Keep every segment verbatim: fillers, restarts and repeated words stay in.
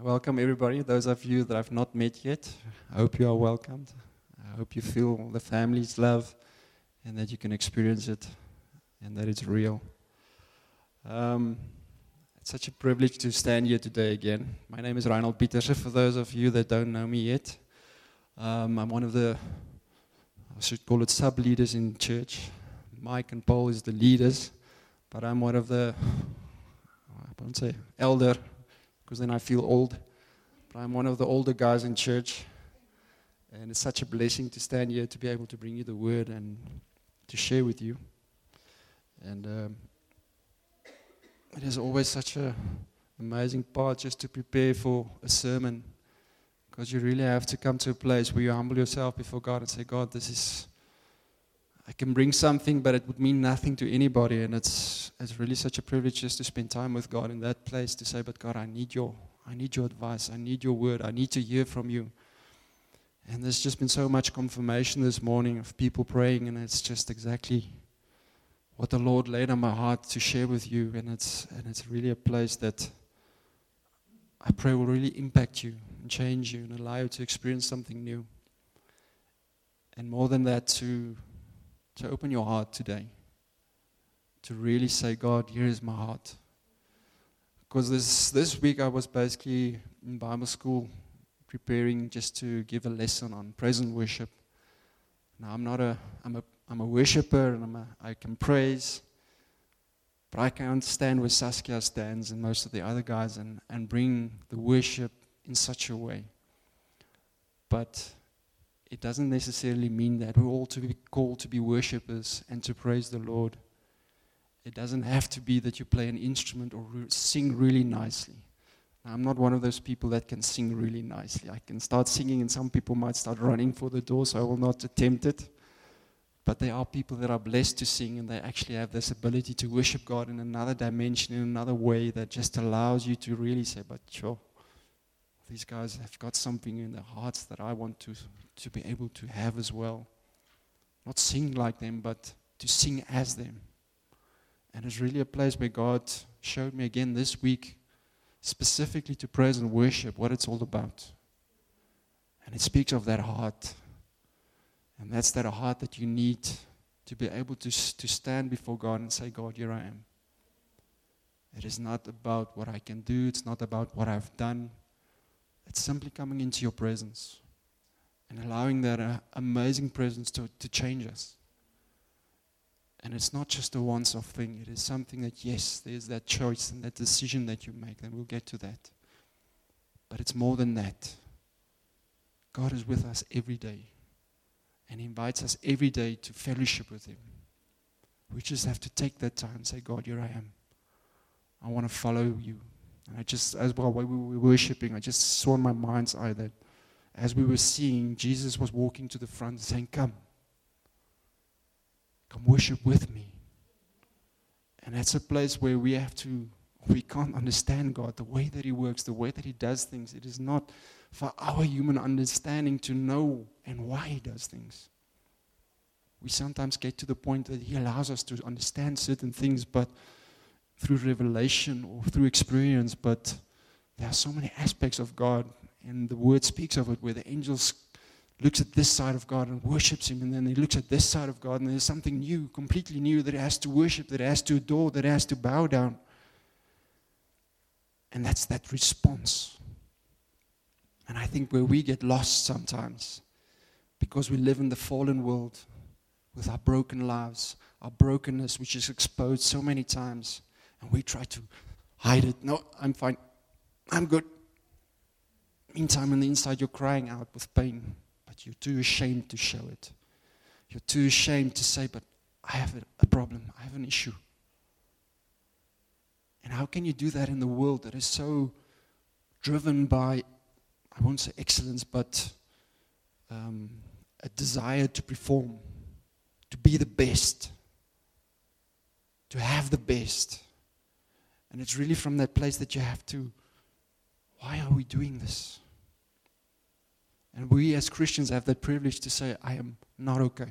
welcome everybody. Those of you that I've not met yet, I hope you are welcomed. I hope you feel the family's love and that you can experience it and that it's real. Um, it's such a privilege to stand here today again. My name is Reinhold Pieterse. For those of you that don't know me yet, um, I'm one of the, I should call it sub-leaders in church. Mike and Paul is the leaders, but I'm one of the, I won't say elder, because then I feel old. But I'm one of the older guys in church, and it's such a blessing to stand here to be able to bring you the word and to share with you. And um, it is always such an amazing part just to prepare for a sermon, because you really have to come to a place where you humble yourself before God and say, God, this is, I can bring something, but it would mean nothing to anybody. And it's it's really such a privilege just to spend time with God in that place to say, but God, I need your I need your advice. I need your word. I need to hear from you. And there's just been so much confirmation this morning of people praying, and it's just exactly what the Lord laid on my heart to share with you. And it's and it's really a place that I pray will really impact you and change you and allow you to experience something new. And more than that, to to open your heart today, to really say, God, here is my heart. Because this this week I was basically in Bible school preparing just to give a lesson on praise and worship. Now I'm not a I'm a I'm a worshiper and I'm a, I can praise, but I can't stand where Saskia stands and most of the other guys and, and bring the worship in such a way. But it doesn't necessarily mean that we're all to be called to be worshipers and to praise the Lord. It doesn't have to be that you play an instrument or re- sing really nicely. Now, I'm not one of those people that can sing really nicely. I can start singing and some people might start running for the door, so I will not attempt it. But there are people that are blessed to sing and they actually have this ability to worship God in another dimension, in another way that just allows you to really say, but sure, these guys have got something in their hearts that I want to, to be able to have as well. Not sing like them, but to sing as them. And it's really a place where God showed me again this week, specifically to praise and worship, what it's all about. And it speaks of that heart. And that's that heart that you need to be able to, to stand before God and say, God, here I am. It is not about what I can do. It's not about what I've done. It's simply coming into your presence and allowing that uh, amazing presence to, to change us. And it's not just a once-off thing. It is something that, yes, there's that choice and that decision that you make, and we'll get to that. But it's more than that. God is with us every day, and He invites us every day to fellowship with Him. We just have to take that time and say, God, here I am. I want to follow you. And I just, as well, while we were worshiping, I just saw in my mind's eye that as we were seeing, Jesus was walking to the front saying, come. Come worship with me. And that's a place where we have to, we can't understand God, the way that He works, the way that He does things. It is not for our human understanding to know and why He does things. We sometimes get to the point that He allows us to understand certain things, but through revelation or through experience, but there are so many aspects of God, and the Word speaks of it, where the angels looks at this side of God and worships Him, and then He looks at this side of God, and there's something new, completely new, that it has to worship, that it has to adore, that it has to bow down. And that's that response. And I think where we get lost sometimes, because we live in the fallen world with our broken lives, our brokenness, which is exposed so many times, and we try to hide it. No, I'm fine. I'm good. Meantime, on the inside, you're crying out with pain, but you're too ashamed to show it. You're too ashamed to say, but I have a, a problem. I have an issue. And how can you do that in the world that is so driven by, I won't say excellence, but um, a desire to perform, to be the best, to have the best? And it's really from that place that you have to, why are we doing this? And we as Christians have that privilege to say, I am not okay.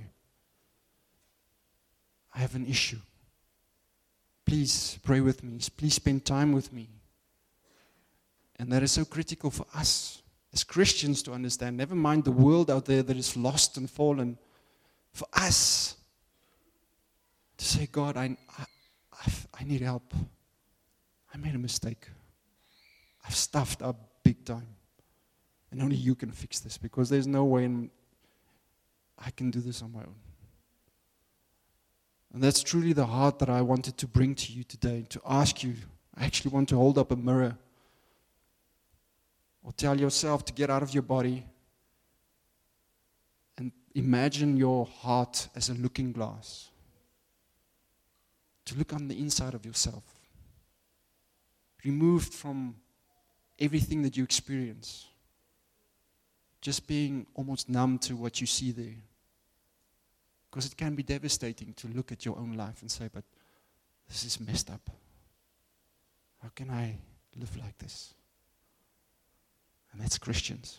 I have an issue. Please pray with me. Please spend time with me. And that is so critical for us as Christians to understand. Never mind the world out there that is lost and fallen. For us to say, God, I, I, I need help. I made a mistake. I've stuffed up big time. And only you can fix this, because there's no way in, I can do this on my own. And that's truly the heart that I wanted to bring to you today, to ask you. I actually want to hold up a mirror or tell yourself to get out of your body and imagine your heart as a looking glass. To look on the inside of yourself. Removed from everything that you experience. Just being almost numb to what you see there. Because it can be devastating to look at your own life and say, but this is messed up. How can I live like this? And that's Christians.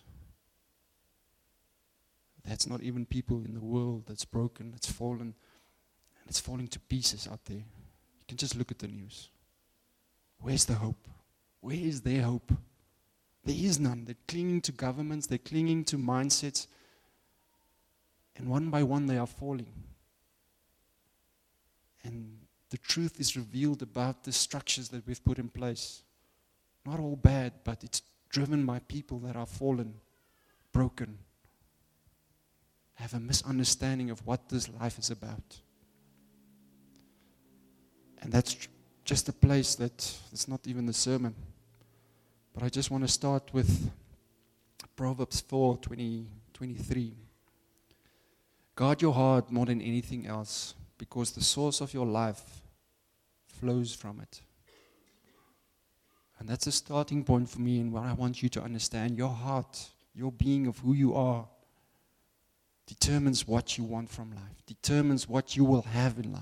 That's not even people in the world that's broken, that's fallen, and it's falling to pieces out there. You can just look at the news. Where's the hope? Where is their hope? There is none. They're clinging to governments, they're clinging to mindsets, and one by one they are falling. And the truth is revealed about the structures that we've put in place. Not all bad, but it's driven by people that are fallen, broken, have a misunderstanding of what this life is about. And that's tr- just a place that it's not even the sermon. But I just want to start with Proverbs four, twenty, twenty-three. Guard your heart more than anything else, because the source of your life flows from it. And that's a starting point for me, and what I want you to understand. Your heart, your being of who you are, determines what you want from life, determines what you will have in life.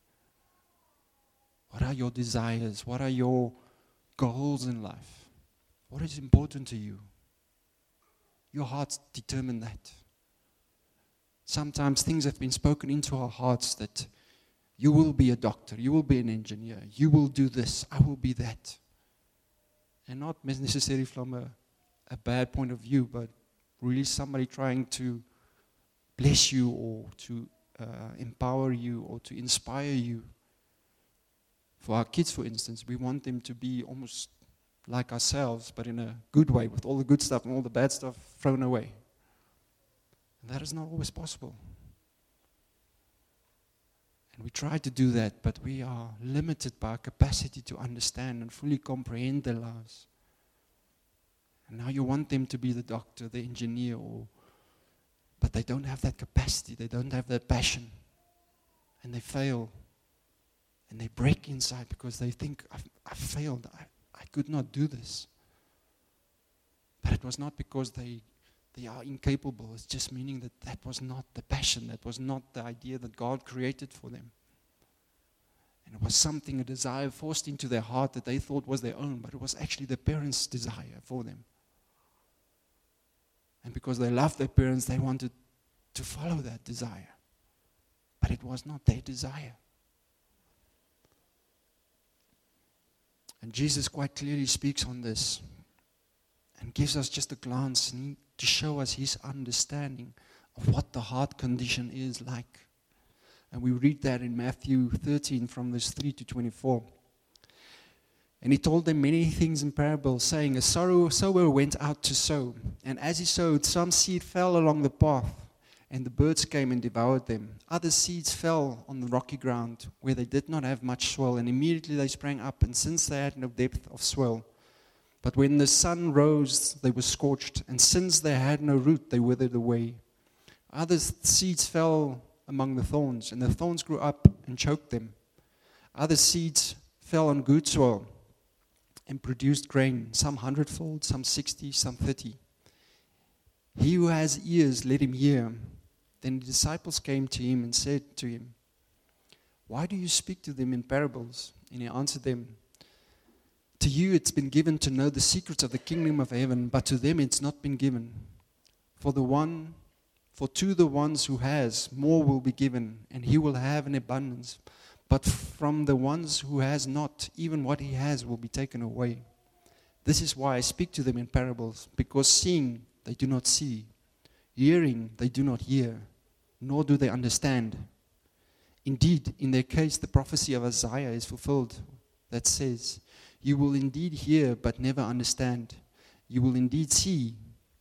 What are your desires? What are your goals in life? What is important to you? Your hearts determine that. Sometimes things have been spoken into our hearts that you will be a doctor, you will be an engineer, you will do this, I will be that. And not necessarily from a, a bad point of view, but really somebody trying to bless you or to uh, empower you or to inspire you. For our kids, for instance, we want them to be almost like ourselves, but in a good way, with all the good stuff and all the bad stuff thrown away. And that is not always possible. And we try to do that, but we are limited by our capacity to understand and fully comprehend their lives. And now you want them to be the doctor, the engineer, or, but they don't have that capacity, they don't have that passion. And they fail. And they break inside because they think, I've, I've failed, I, I could not do this. But it was not because they They are incapable. It's just meaning that that was not the passion. That was not the idea that God created for them. And it was something, a desire forced into their heart that they thought was their own, but it was actually the parents' desire for them. And because they loved their parents, they wanted to follow that desire. But it was not their desire. And Jesus quite clearly speaks on this and gives us just a glance to show us his understanding of what the heart condition is like. And we read that in Matthew thirteen from verse three to twenty-four. And he told them many things in parables, saying, a sorrow sower went out to sow. And as he sowed, some seed fell along the path, and the birds came and devoured them. Other seeds fell on the rocky ground, where they did not have much soil, and immediately they sprang up, and since they had no depth of soil, but when the sun rose, they were scorched, and since they had no root, they withered away. Other seeds fell among the thorns, and the thorns grew up and choked them. Other seeds fell on good soil and produced grain, some hundredfold, some sixty, some thirty. He who has ears, let him hear. Then the disciples came to him and said to him, why do you speak to them in parables? And he answered them, to you it's been given to know the secrets of the kingdom of heaven, but to them it's not been given. For the one, for to the ones who has, more will be given, and he will have an abundance. But from the ones who has not, even what he has will be taken away. This is why I speak to them in parables, because seeing they do not see, hearing they do not hear, nor do they understand. Indeed, in their case, the prophecy of Isaiah is fulfilled that says, you will indeed hear, but never understand. You will indeed see,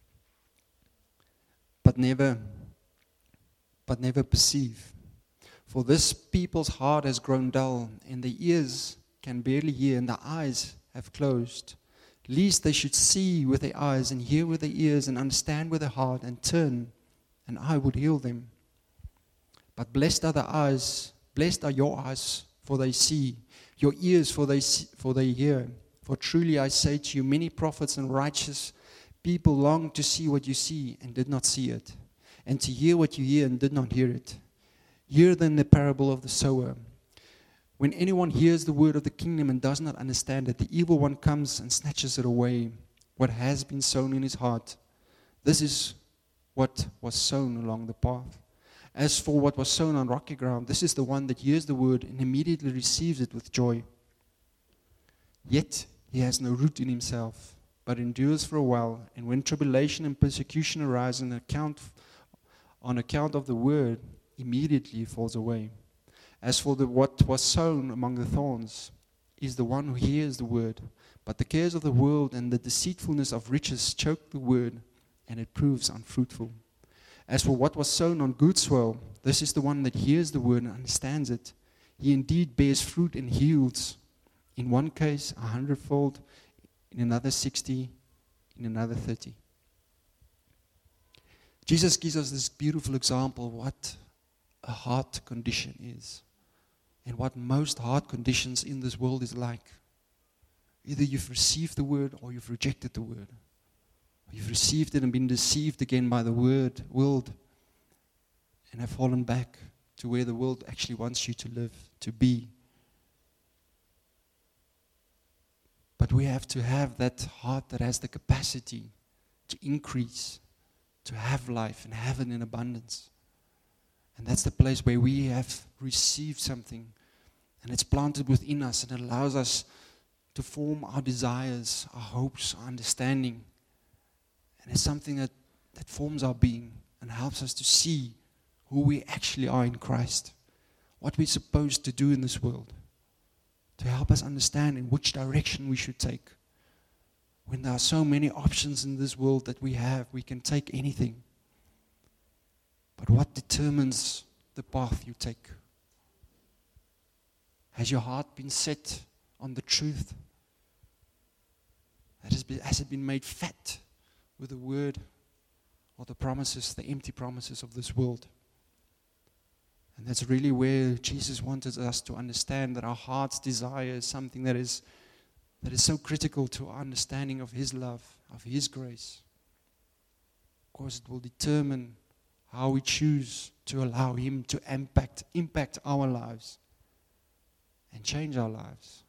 but never, but never perceive. For this people's heart has grown dull, and their ears can barely hear, and their eyes have closed. Lest they should see with their eyes, and hear with their ears, and understand with their heart, and turn, and I would heal them. But blessed are the eyes, blessed are your eyes, for they see, your ears, for they see, for they hear. For truly I say to you, many prophets and righteous people longed to see what you see, and did not see it, and to hear what you hear, and did not hear it. Hear then the parable of the sower. When anyone hears the word of the kingdom and does not understand it, the evil one comes and snatches it away, what has been sown in his heart. This is what was sown along the path. As for what was sown on rocky ground, this is the one that hears the word and immediately receives it with joy. Yet he has no root in himself, but endures for a while, and when tribulation and persecution arise on account, on account of the word, immediately falls away. As for the what was sown among the thorns, is the one who hears the word, but the cares of the world and the deceitfulness of riches choke the word, and it proves unfruitful. As for what was sown on good soil, this is the one that hears the word and understands it. He indeed bears fruit and yields, in one case a hundredfold, in another sixty, in another thirty. Jesus gives us this beautiful example of what a heart condition is, and what most heart conditions in this world is like. Either you've received the word or you've rejected the word. You've received it and been deceived again by the word, world, and have fallen back to where the world actually wants you to live, to be. But we have to have that heart that has the capacity to increase, to have life and have it in abundance. And that's the place where we have received something, and it's planted within us, and it allows us to form our desires, our hopes, our understanding. And it's something that, that forms our being and helps us to see who we actually are in Christ, what we're supposed to do in this world, to help us understand in which direction we should take. When there are so many options in this world that we have, we can take anything. But what determines the path you take? Has your heart been set on the truth? Has it been, has it been made fat with the word or the promises, the empty promises of this world? And that's really where Jesus wanted us to understand that our heart's desire is something that is that is so critical to our understanding of His love, of His grace. Of course, it will determine how we choose to allow Him to impact, impact our lives and change our lives.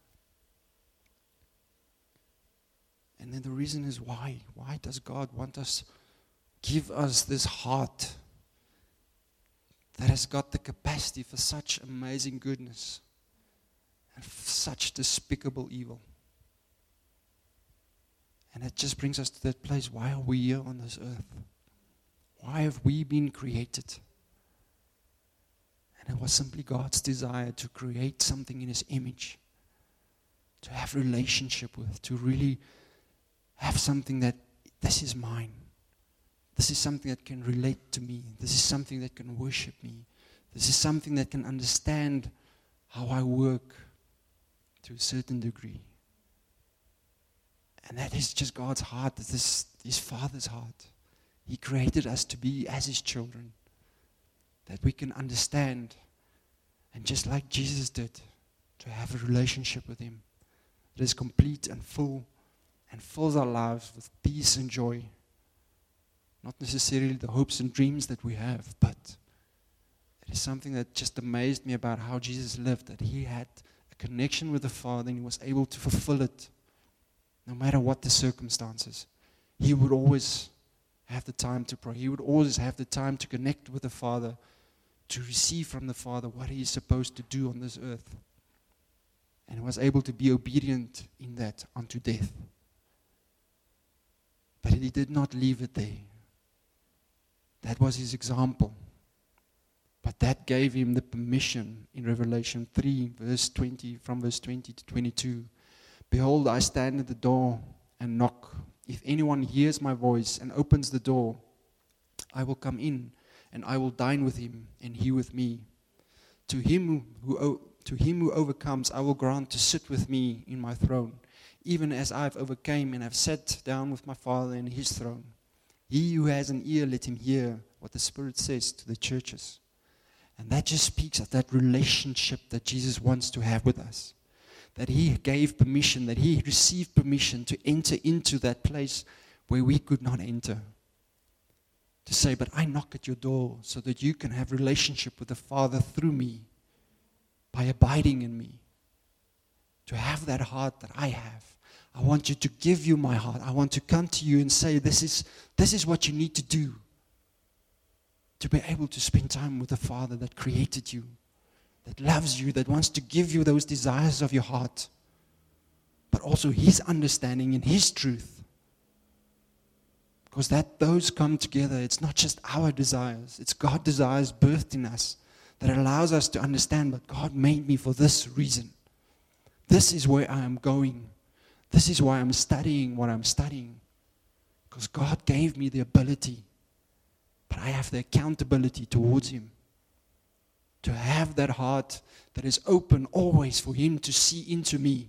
And then the reason is why. Why does God want us, give us this heart that has got the capacity for such amazing goodness and such despicable evil? And it just brings us to that place, why are we here on this earth? Why have we been created? And it was simply God's desire to create something in His image, to have relationship with, to really have something that, this is mine. This is something that can relate to me. This is something that can worship me. This is something that can understand how I work to a certain degree. And that is just God's heart. This is His Father's heart. He created us to be as His children, that we can understand, and just like Jesus did, to have a relationship with Him that is complete and full and fills our lives with peace and joy. Not necessarily the hopes and dreams that we have, but it is something that just amazed me about how Jesus lived, that He had a connection with the Father and He was able to fulfill it. No matter what the circumstances, He would always have the time to pray. He would always have the time to connect with the Father, to receive from the Father what He is supposed to do on this earth. And He was able to be obedient in that unto death. But he did not leave it there. That was his example. But that gave him the permission in Revelation three, verse twenty, from verse twenty to twenty-two. Behold, I stand at the door and knock. If anyone hears my voice and opens the door, I will come in and I will dine with him and he with me. To him who, who to him who overcomes, I will grant to sit with me in my throne, even as I have overcame and have sat down with my Father in his throne. He who has an ear, let him hear what the Spirit says to the churches. And that just speaks of that relationship that Jesus wants to have with us. That he gave permission, that he received permission to enter into that place where we could not enter. To say, but I knock at your door so that you can have relationship with the Father through me, by abiding in me. To have that heart that I have. I want you to give you my heart. I want to come to you and say, this is, this is what you need to do. To be able to spend time with the Father that created you, that loves you, that wants to give you those desires of your heart, but also his understanding and his truth. Because that those come together. It's not just our desires. It's God's desires birthed in us that allows us to understand, but God made me for this reason. This is where I am going. This is why I'm studying what I'm studying. Because God gave me the ability, but I have the accountability towards him. To have that heart that is open always for him to see into me.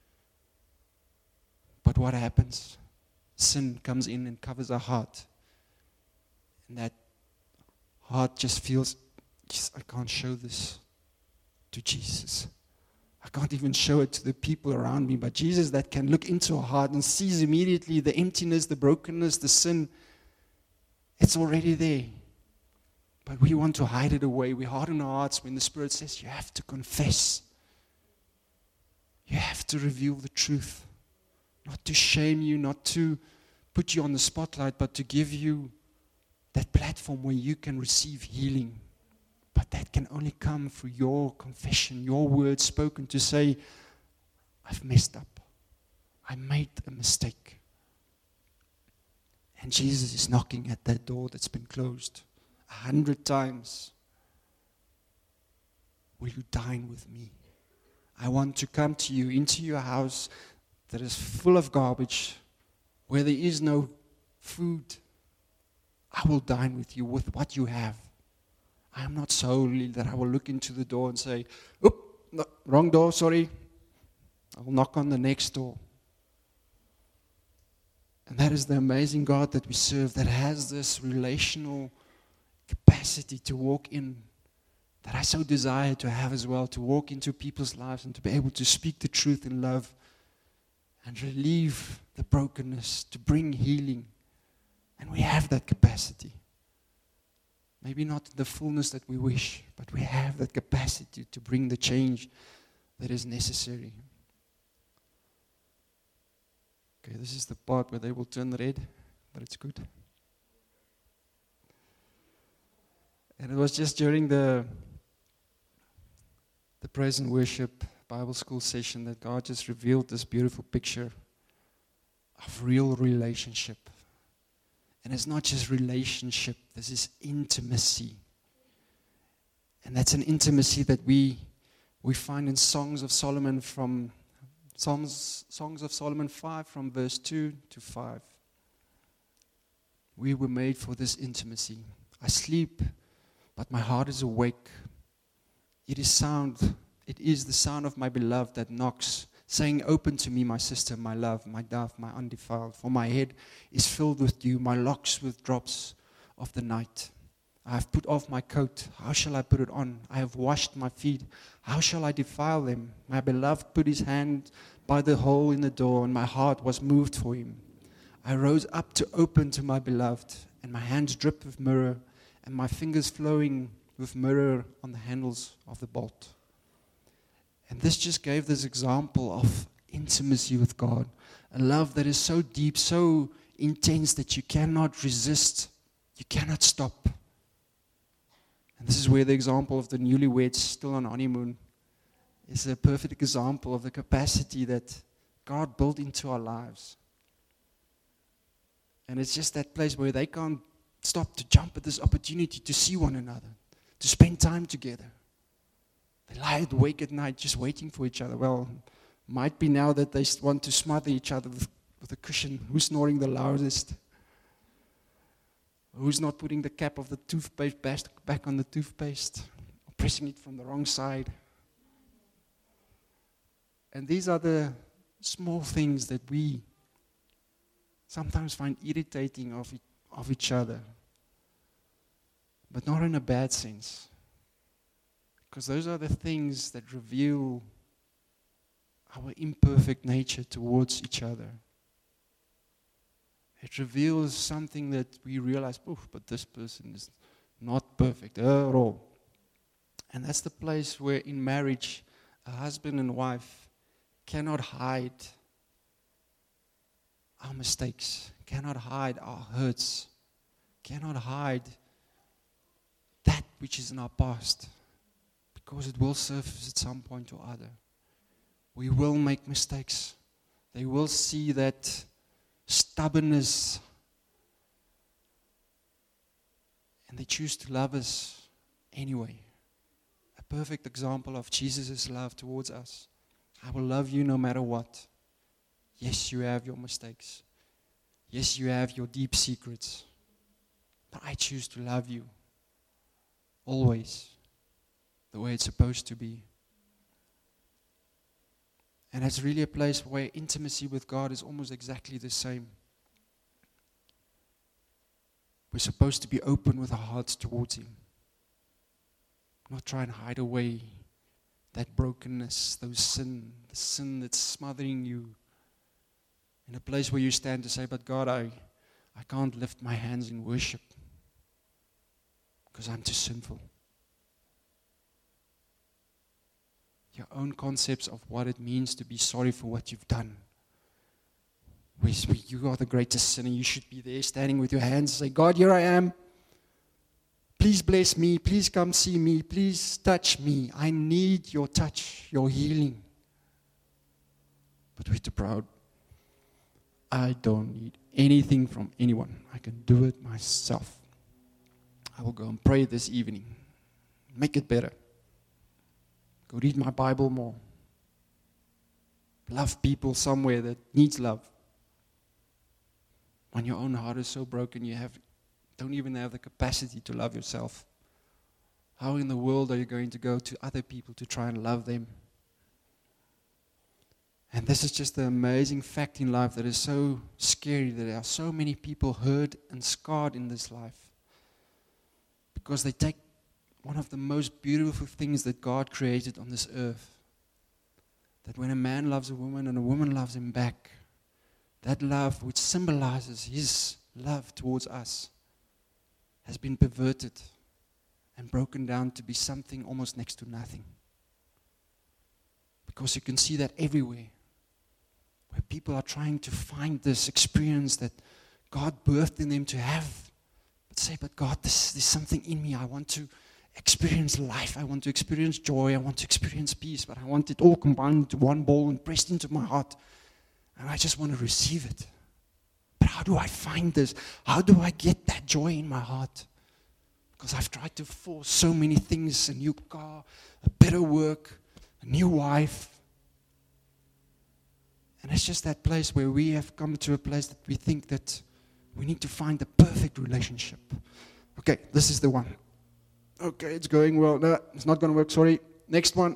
But what happens? Sin comes in and covers our heart. And that heart just feels, just, I can't show this to Jesus. I can't even show it to the people around me. But Jesus that can look into our heart and sees immediately the emptiness, the brokenness, the sin. It's already there. But we want to hide it away. We harden our hearts when the Spirit says, you have to confess. You have to reveal the truth. Not to shame you, not to put you on the spotlight, but to give you that platform where you can receive healing. But that can only come through your confession, your words spoken to say, I've messed up. I made a mistake. And Jesus is knocking at that door that's been closed a hundred times. Will you dine with me? I want to come to you into your house that is full of garbage, where there is no food. I will dine with you with what you have. I am not so holy that I will look into the door and say, oop, no, wrong door, sorry. I will knock on the next door. And that is the amazing God that we serve, that has this relational capacity to walk in, that I so desire to have as well, to walk into people's lives and to be able to speak the truth in love and relieve the brokenness, to bring healing. And we have that capacity. Maybe not the fullness that we wish, but we have that capacity to bring the change that is necessary. Okay, this is the part where they will turn red, but it's good. And it was just during the the praise and worship Bible school session that God just revealed this beautiful picture of real relationship. And it's not just relationship, this is intimacy. And that's an intimacy that we we find in Songs of Solomon from Psalms, Songs of Solomon five from verse two to five. We were made for this intimacy. I sleep, but my heart is awake. It is sound, it is the sound of my beloved that knocks, saying, open to me, my sister, my love, my dove, my undefiled. For my head is filled with dew, my locks with drops of the night. I have put off my coat, how shall I put it on? I have washed my feet, how shall I defile them? My beloved put his hand by the hole in the door, and my heart was moved for him. I rose up to open to my beloved, and my hands dripped with myrrh, and my fingers flowing with myrrh on the handles of the bolt. And this just gave this example of intimacy with God. A love that is so deep, so intense that you cannot resist. You cannot stop. And this is where the example of the newlyweds still on honeymoon is a perfect example of the capacity that God built into our lives. And it's just that place where they can't stop to jump at this opportunity to see one another, to spend time together. They lie awake at night just waiting for each other. Well, might be now that they want to smother each other with, with a cushion. Who's snoring the loudest? Who's not putting the cap of the toothpaste back on the toothpaste? Or pressing it from the wrong side? And these are the small things that we sometimes find irritating of, it, of each other. But not in a bad sense. Because those are the things that reveal our imperfect nature towards each other. It reveals something that we realize, oof, but this person is not perfect at all. And that's the place where in marriage, a husband and wife cannot hide our mistakes, cannot hide our hurts, cannot hide that which is in our past, because it will surface at some point or other. We will make mistakes. They will see that stubbornness, and they choose to love us anyway. A perfect example of Jesus' love towards us. I will love you no matter what. Yes, you have your mistakes. Yes, you have your deep secrets. But I choose to love you always the way it's supposed to be. And it's really a place where intimacy with God is almost exactly the same. We're supposed to be open with our hearts towards Him. Not try and hide away that brokenness, those sin, the sin that's smothering you. In a place where you stand to say, but God, I, I can't lift my hands in worship because I'm too sinful. Your own concepts of what it means to be sorry for what you've done. Where you are the greatest sinner, you should be there standing with your hands and say, God, here I am. Please bless me. Please come see me. Please touch me. I need your touch, your healing. But we're too proud. I don't need anything from anyone. I can do it myself. I will go and pray this evening. Make it better. Go read my Bible more. Love people somewhere that needs love. When your own heart is so broken, you have don't even have the capacity to love yourself. How in the world are you going to go to other people to try and love them? And this is just the amazing fact in life that is so scary, that there are so many people hurt and scarred in this life. Because they take one of the most beautiful things that God created on this earth. That when a man loves a woman and a woman loves him back, that love which symbolizes his love towards us has been perverted and broken down to be something almost next to nothing. Because you can see that everywhere. Where people are trying to find this experience that God birthed in them to have. But say, but God, this, there's something in me. I want to experience life. I want to experience joy. I want to experience peace. But I want it all combined into one bowl and pressed into my heart. And I just want to receive it. But how do I find this? How do I get that joy in my heart? Because I've tried to force so many things. A new car, a better work, a new wife. And it's just that place where we have come to a place that we think that we need to find the perfect relationship. Okay, this is the one. Okay, it's going well. No, it's not going to work. Sorry. Next one.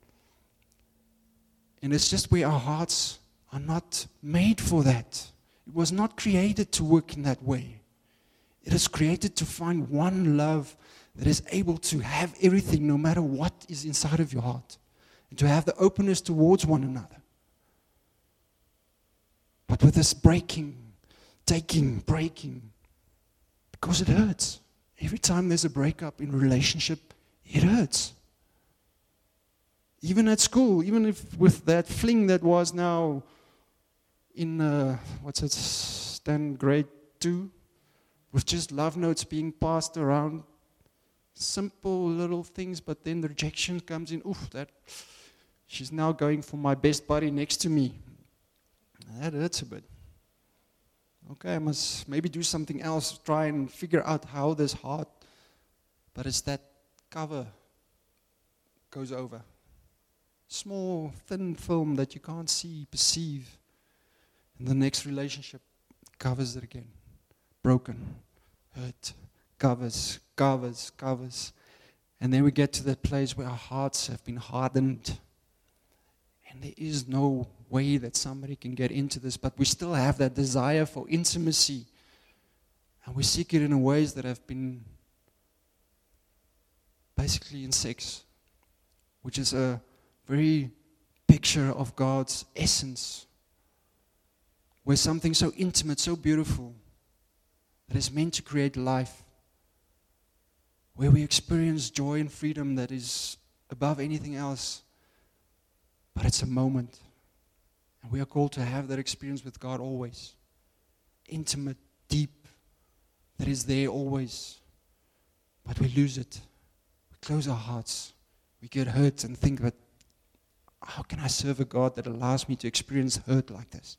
And it's just where our hearts are not made for that. It was not created to work in that way. It is created to find one love that is able to have everything no matter what is inside of your heart. And to have the openness towards one another. But with this breaking, taking, breaking, because it hurts. Every time there's a breakup in a relationship, it hurts. Even at school, even if with that fling that was now in, uh, what's it, stand grade two, with just love notes being passed around, simple little things, but then the rejection comes in. Oof, that she's now going for my best buddy next to me. That hurts a bit. Okay, I must maybe do something else, try and figure out how this heart, but it's that cover goes over. Small, thin film that you can't see, perceive. And the next relationship covers it again. Broken, hurt, covers, covers, covers. And then we get to that place where our hearts have been hardened. And there is no way that somebody can get into this, but we still have that desire for intimacy. And we seek it in ways that have been basically in sex, which is a very picture of God's essence, where something so intimate, so beautiful, that is meant to create life, where we experience joy and freedom that is above anything else, but it's a moment. And we are called to have that experience with God always. Intimate, deep, that is there always. But we lose it. We close our hearts. We get hurt and think that, how can I serve a God that allows me to experience hurt like this?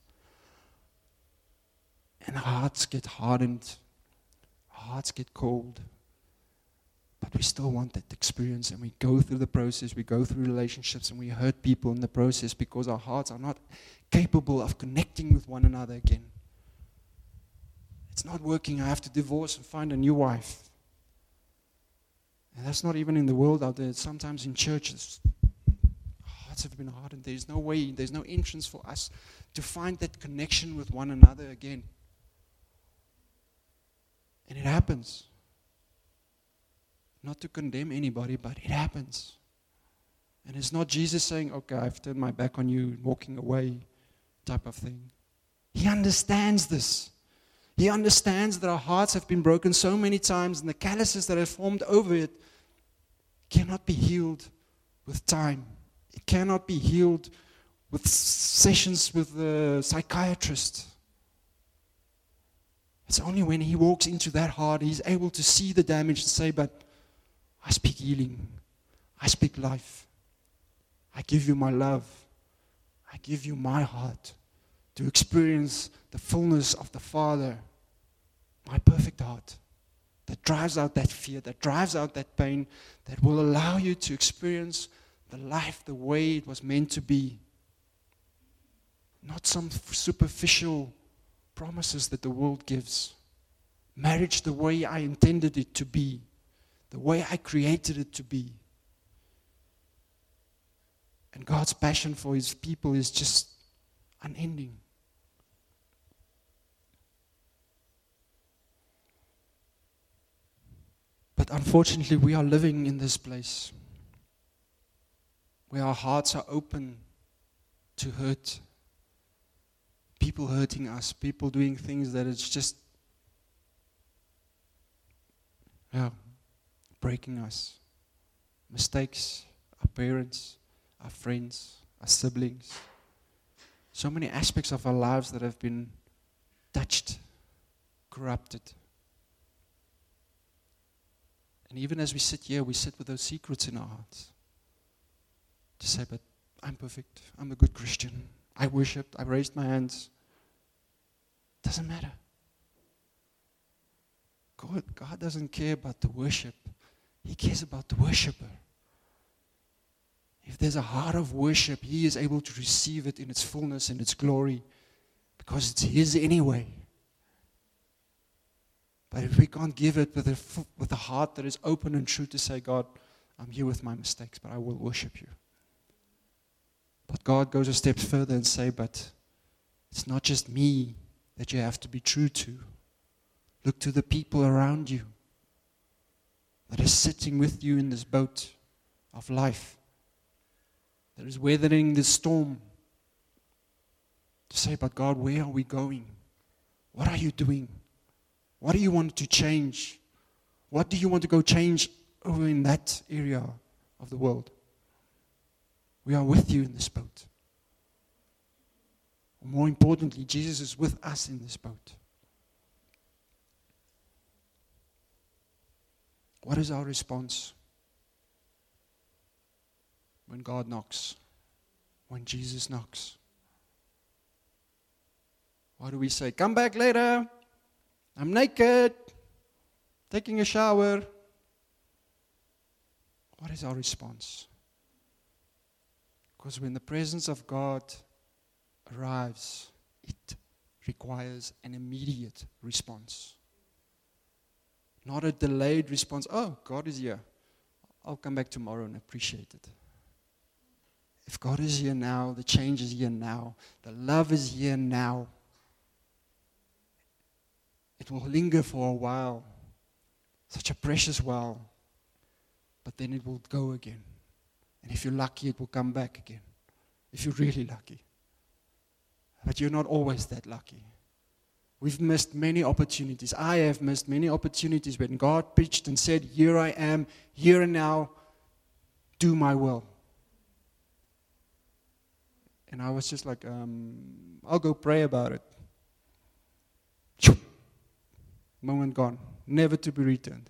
And our hearts get hardened. Our hearts get cold. But we still want that experience, and we go through the process, we go through relationships, and we hurt people in the process because our hearts are not capable of connecting with one another again. It's not working. I have to divorce and find a new wife. And that's not even in the world out there. It's sometimes in churches. Hearts have been hardened. There's no way, there's no entrance for us to find that connection with one another again. And it happens. Not to condemn anybody, but it happens. And it's not Jesus saying, okay, I've turned my back on you, walking away, type of thing. He understands this. He understands that our hearts have been broken so many times, and the calluses that have formed over it cannot be healed with time. It cannot be healed with sessions with the psychiatrist. It's only when he walks into that heart, he's able to see the damage and say, but I speak healing. I speak life. I give you my love. I give you my heart to experience the fullness of the Father. My perfect heart that drives out that fear, that drives out that pain, that will allow you to experience the life the way it was meant to be. Not some superficial promises that the world gives. Marriage the way I intended it to be. The way I created it to be. And God's passion for His people is just unending. But unfortunately, we are living in this place where our hearts are open to hurt. People hurting us, people doing things that it's just, yeah, breaking us. Mistakes, our parents, our friends, our siblings. So many aspects of our lives that have been touched, corrupted. And even as we sit here, we sit with those secrets in our hearts. To say, but I'm perfect. I'm a good Christian. I worshiped. I raised my hands. Doesn't matter. God, God doesn't care about the worship. He cares about the worshiper. If there's a heart of worship, He is able to receive it in its fullness and its glory because it's His anyway. But if we can't give it with a, with a heart that is open and true to say, God, I'm here with my mistakes, but I will worship you. But God goes a step further and say, but it's not just me that you have to be true to. Look to the people around you that are sitting with you in this boat of life, that is weathering the storm. To say, but God, where are we going? What are you doing? What do you want to change? What do you want to go change over in that area of the world? We are with you in this boat. Or more importantly, Jesus is with us in this boat. What is our response when God knocks? When Jesus knocks? What do we say? Come back later. I'm naked. Taking a shower. What is our response? Because when the presence of God arrives, it requires an immediate response. Not a delayed response. Oh, God is here. I'll come back tomorrow and appreciate it. If God is here now, the change is here now, the love is here now, it will linger for a while, such a precious while, but then it will go again. And if you're lucky, it will come back again, if you're really lucky. But you're not always that lucky. We've missed many opportunities. I have missed many opportunities when God preached and said, here I am, here and now, do my will. And I was just like, um, I'll go pray about it. Moment gone, never to be returned.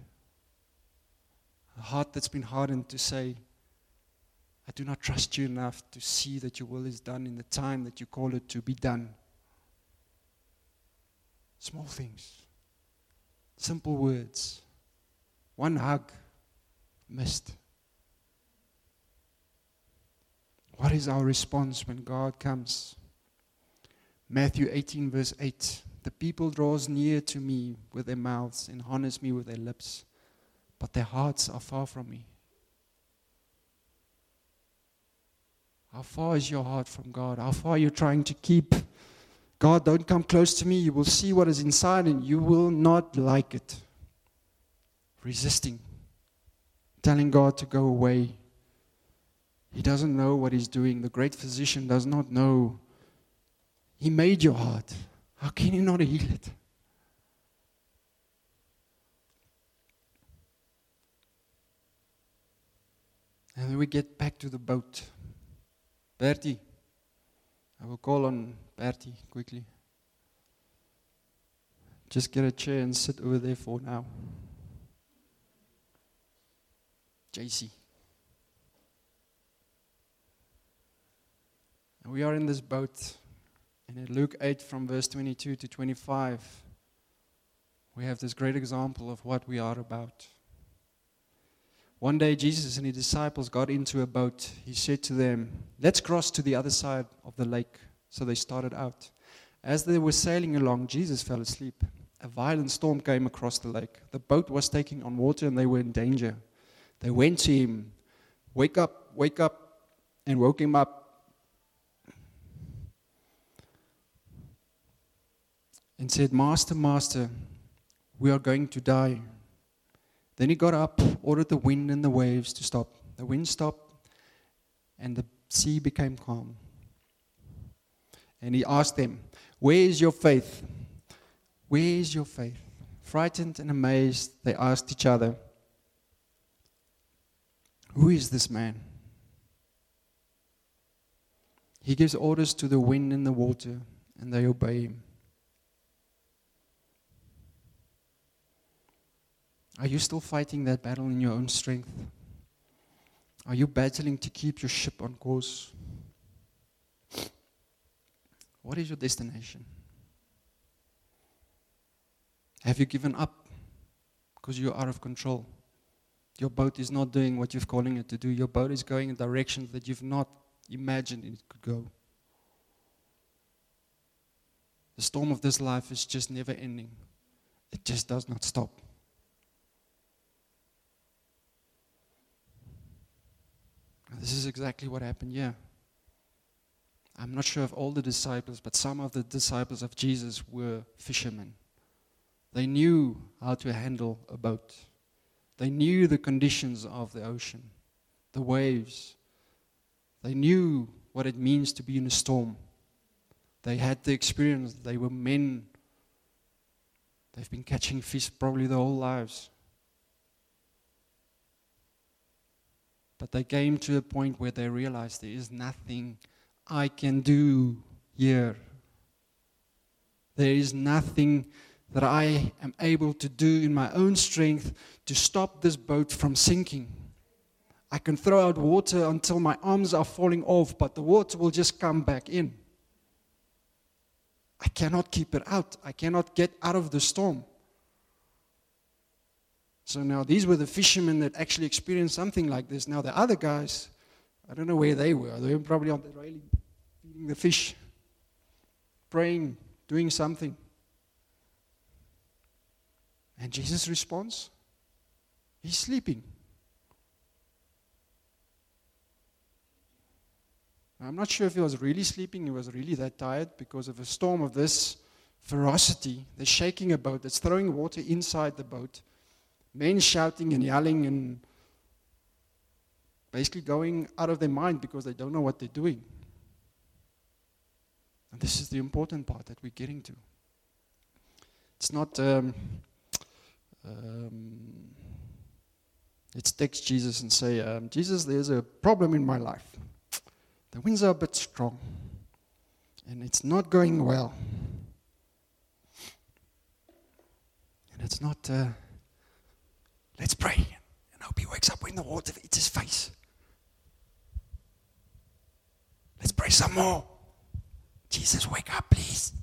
A heart that's been hardened to say, I do not trust you enough to see that your will is done in the time that you call it to be done. Small things, simple words, one hug, missed. What is our response when God comes? Matthew eighteen verse eight, the people draws near to me with their mouths and honors me with their lips, but their hearts are far from me. How far is your heart from God? How far are you trying to keep? God, don't come close to me. You will see what is inside and you will not like it. Resisting. Telling God to go away. He doesn't know what he's doing. The great physician does not know. He made your heart. How can he not heal it? And then we get back to the boat. Bertie. I will call on Bertie quickly. Just get a chair and sit over there for now. J C. And we are in this boat. And in Luke eight from verse twenty-two to twenty-five, we have this great example of what we are about. One day Jesus and his disciples got into a boat. He said to them, let's cross to the other side of the lake. So they started out. As they were sailing along, Jesus fell asleep. A violent storm came across the lake. The boat was taking on water and they were in danger. They went to him, wake up, wake up, and woke him up. And said, Master, Master, we are going to die. Then he got up, ordered the wind and the waves to stop. The wind stopped, and the sea became calm. And he asked them, where is your faith? Where is your faith? Frightened and amazed, they asked each other, who is this man? He gives orders to the wind and the water, and they obey him. Are you still fighting that battle in your own strength? Are you battling to keep your ship on course? What is your destination? Have you given up because you're out of control? Your boat is not doing what you're calling it to do. Your boat is going in directions that you've not imagined it could go. The storm of this life is just never ending. It just does not stop. This is exactly what happened here. I'm not sure of all the disciples, but some of the disciples of Jesus were fishermen. They knew how to handle a boat. They knew the conditions of the ocean, the waves. They knew what it means to be in a storm. They had the experience. They were men. They've been catching fish probably their whole lives. But they came to a point where they realized there is nothing I can do here. There is nothing that I am able to do in my own strength to stop this boat from sinking. I can throw out water until my arms are falling off, but the water will just come back in. I cannot keep it out. I cannot get out of the storm. So now these were the fishermen that actually experienced something like this. Now the other guys, I don't know where they were. They were probably on the railing, feeding the fish, praying, doing something. And Jesus responds, he's sleeping. I'm not sure if he was really sleeping, he was really that tired because of a storm of this ferocity. They're shaking a boat, that's throwing water inside the boat. Men shouting and yelling and basically going out of their mind because they don't know what they're doing. And this is the important part that we're getting to. It's not, um, um, let's text Jesus and say, um, Jesus, there's a problem in my life. The winds are a bit strong, and it's not going well. And it's not, uh, let's pray, and hope he wakes up when the water hits his face. Let's pray some more. Jesus, wake up, please.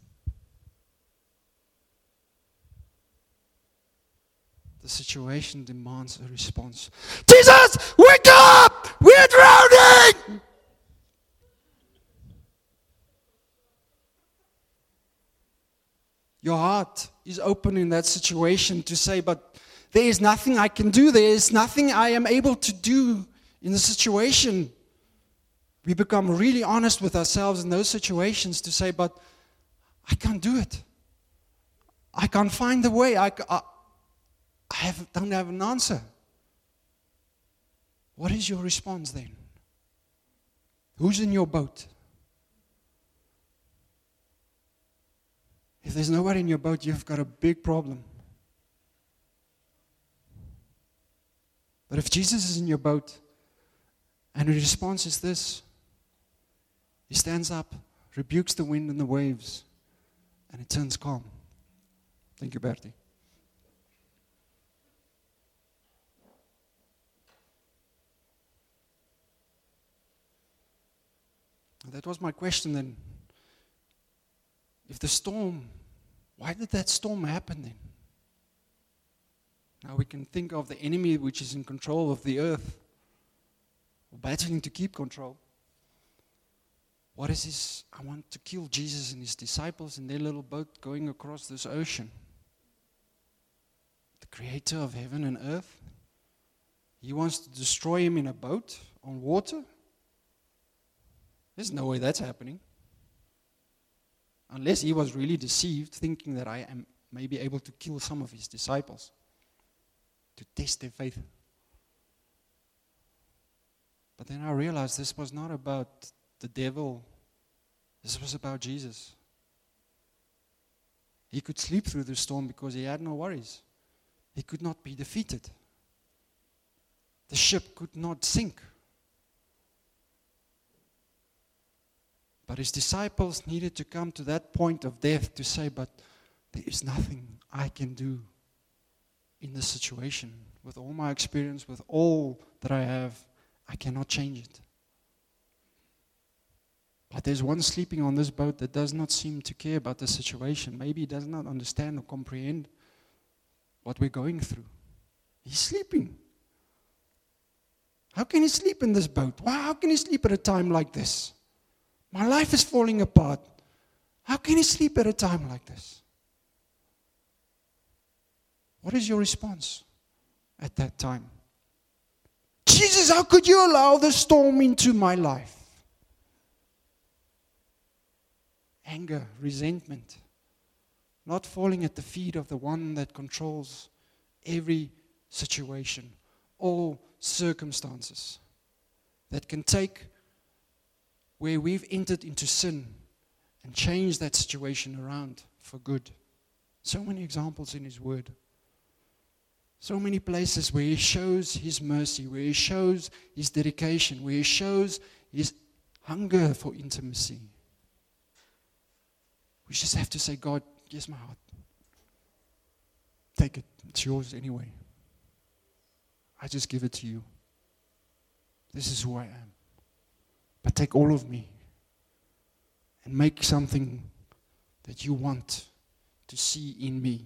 The situation demands a response. Jesus, wake up! We're drowning! Your heart is open in that situation to say, but there is nothing I can do. There is nothing I am able to do in the situation. We become really honest with ourselves in those situations to say, but I can't do it. I can't find the way. I, I, I have, don't have an answer. What is your response then? Who's in your boat? If there's nobody in your boat, you've got a big problem. But if Jesus is in your boat, and the response is this, he stands up, rebukes the wind and the waves, and it turns calm. Thank you, Bertie. That was my question then. If the storm, why did that storm happen then? Now we can think of the enemy which is in control of the earth, or battling to keep control. What is this? I want to kill Jesus and his disciples in their little boat going across this ocean. The creator of heaven and earth, he wants to destroy him in a boat on water? There's no way that's happening. Unless he was really deceived, thinking that I am maybe able to kill some of his disciples to test their faith. But then I realized this was not about the devil. This was about Jesus. He could sleep through the storm because he had no worries. He could not be defeated. The ship could not sink. But his disciples needed to come to that point of death to say, but there is nothing I can do in this situation. With all my experience, with all that I have, I cannot change it. But there's one sleeping on this boat that does not seem to care about the situation. Maybe he does not understand or comprehend what we're going through. He's sleeping. How can he sleep in this boat? Why? How can he sleep at a time like this? My life is falling apart. How can he sleep at a time like this? What is your response at that time? Jesus, how could you allow the storm into my life? Anger, resentment, not falling at the feet of the one that controls every situation, all circumstances, that can take where we've entered into sin and change that situation around for good. So many examples in his word. So many places where he shows his mercy, where he shows his dedication, where he shows his hunger for intimacy. We just have to say, God, here's my heart. Take it. It's yours anyway. I just give it to you. This is who I am. But take all of me and make something that you want to see in me.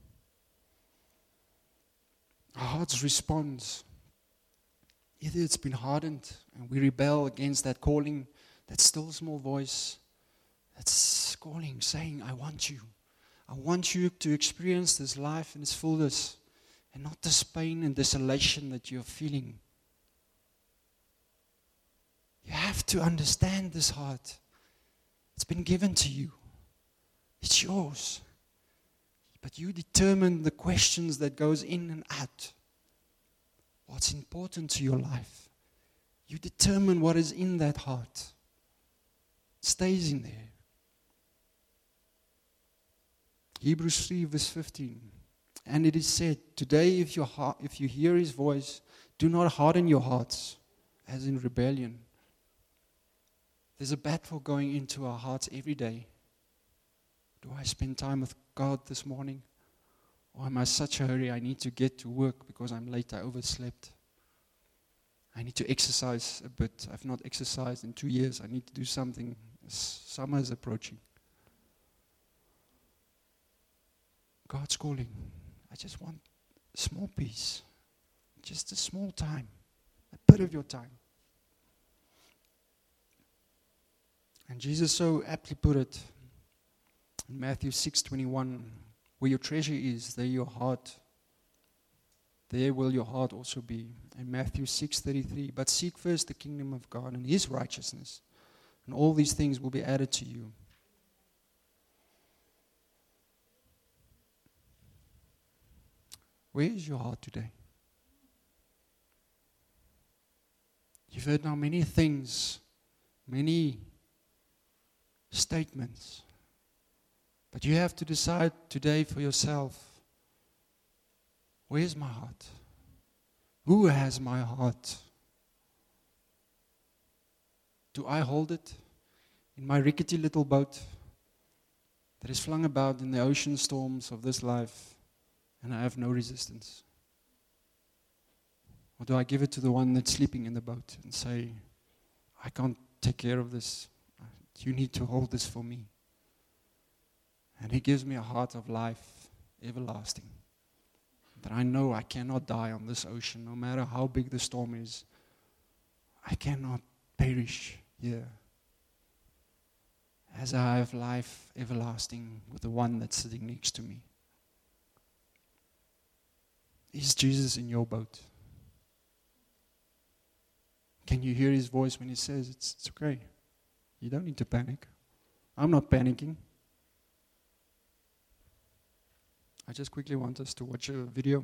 Our hearts respond. Either it's been hardened and we rebel against that calling, that still small voice that's calling, saying, I want you. I want you to experience this life in its fullness and not this pain and desolation that you're feeling. You have to understand this heart. It's been given to you. It's yours. But you determine the questions that goes in and out. What's important to your life. You determine what is in that heart. It stays in there. Hebrews three verse fifteen. And it is said, today if, your heart, if you hear his voice, do not harden your hearts as in rebellion. There's a battle going into our hearts every day. Do I spend time with God this morning? Or am I such a hurry? I need to get to work because I'm late. I overslept. I need to exercise a bit. I've not exercised in two years. I need to do something. Summer is approaching. God's calling. I just want a small piece. Just a small time. A bit of your time. And Jesus so aptly put it in Matthew six twenty-one, where your treasure is, there your heart, there will your heart also be. And Matthew six thirty-three, but seek first the kingdom of God and his righteousness, and all these things will be added to you. Where is your heart today? You've heard now many things, many statements. But you have to decide today for yourself, where's my heart? Who has my heart? Do I hold it in my rickety little boat that is flung about in the ocean storms of this life and I have no resistance? Or do I give it to the one that's sleeping in the boat and say, I can't take care of this. You need to hold this for me. And he gives me a heart of life, everlasting. That I know I cannot die on this ocean, no matter how big the storm is. I cannot perish here. As I have life everlasting with the one that's sitting next to me. Is Jesus in your boat? Can you hear his voice when he says, it's, it's okay. You don't need to panic. I'm not panicking. I just quickly want us to watch a video.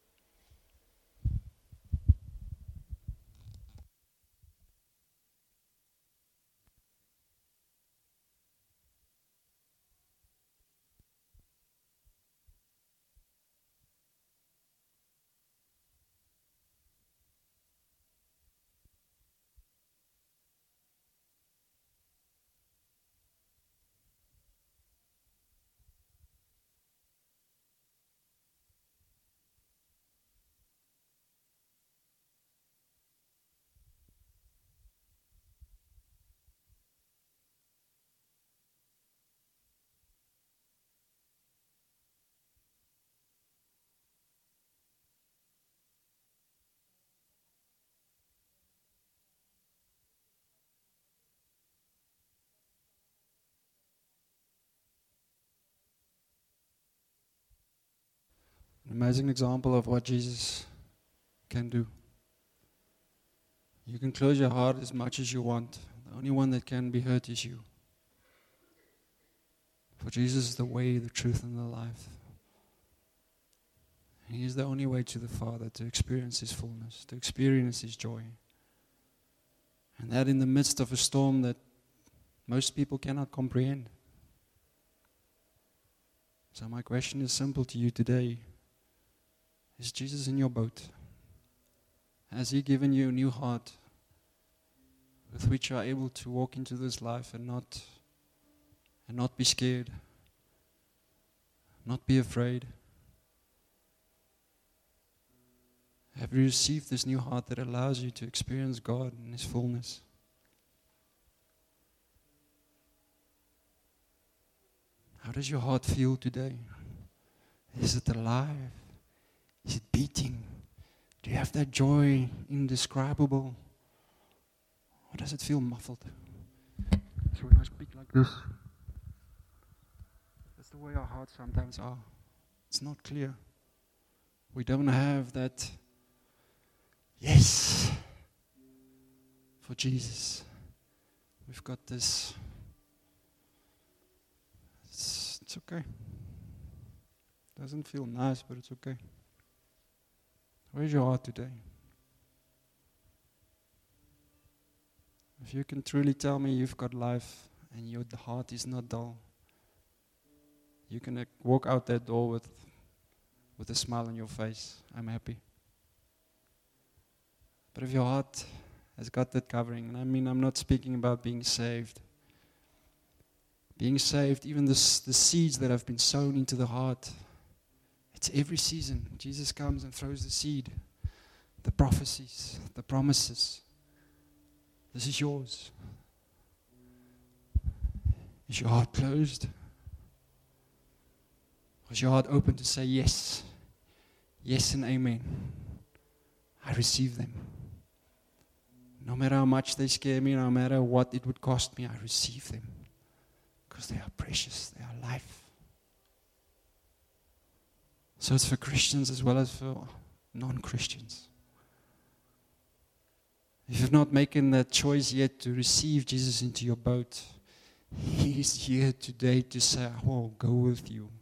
An amazing example of what Jesus can do. You can close your heart as much as you want. The only one that can be hurt is you. For Jesus is the way, the truth, and the life. He is the only way to the Father to experience His fullness, to experience His joy. And that in the midst of a storm that most people cannot comprehend. So my question is simple to you today. Is Jesus in your boat? Has He given you a new heart with which you are able to walk into this life and not and not be scared, not be afraid? Have you received this new heart that allows you to experience God in His fullness? How does your heart feel today? Is it alive? Is it beating? Do you have that joy indescribable? Or does it feel muffled? So when I speak like this, that's the way our hearts sometimes are. It's not clear. We don't have that yes for Jesus. We've got this. It's, it's okay. Doesn't feel nice, but it's okay. Where's your heart today? If you can truly tell me you've got life and your heart is not dull, you can uh, walk out that door with, with a smile on your face. I'm happy. But if your heart has got that covering, and I mean, I'm not speaking about being saved. Being saved, even the, the seeds that have been sown into the heart, it's every season. Jesus comes and throws the seed, the prophecies, the promises. This is yours. Is your heart closed? Or is your heart open to say yes? Yes and amen. I receive them. No matter how much they scare me, no matter what it would cost me, I receive them. Because they are precious, they are life. So it's for Christians as well as for non-Christians. If you've not making that choice yet to receive Jesus into your boat, He is here today to say, I will go with you.